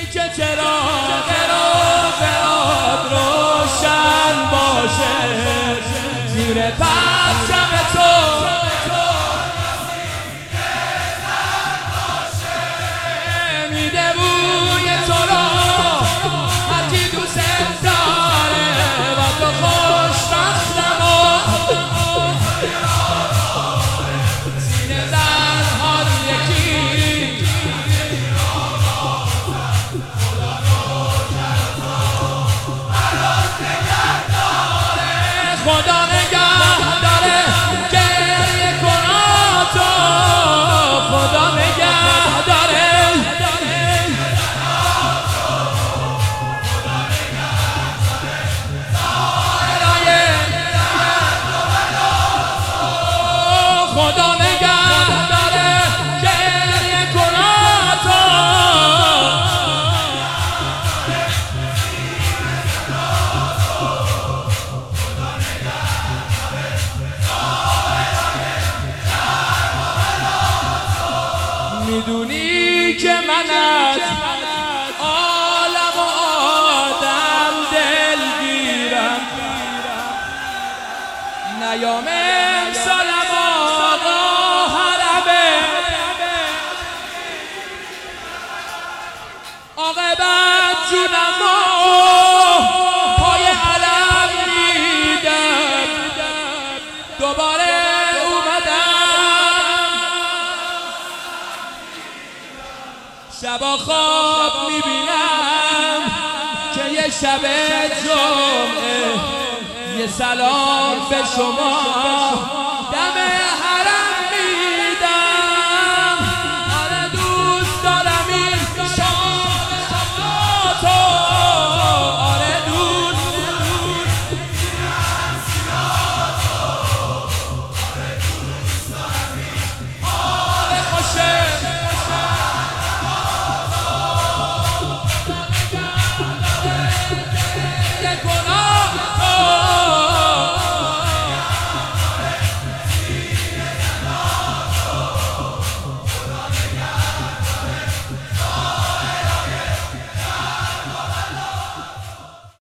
که چراغ آب روشن باشه زیر پرچم تو میده بوی تو را هر کی دوست داره و تو خوشبختم و سینه زنها یکی خدا نگه داره گریه کنا تو خدا نگه داره خدا نگه داره گریه کنا تو میدونی که من از عالم و آدم دلگیرم نیام امسالم آقا حرمه عاقبت جونم و پای علم میدم دوباره شبا خواب میبینم که یه شب جمعه یه سلام به شما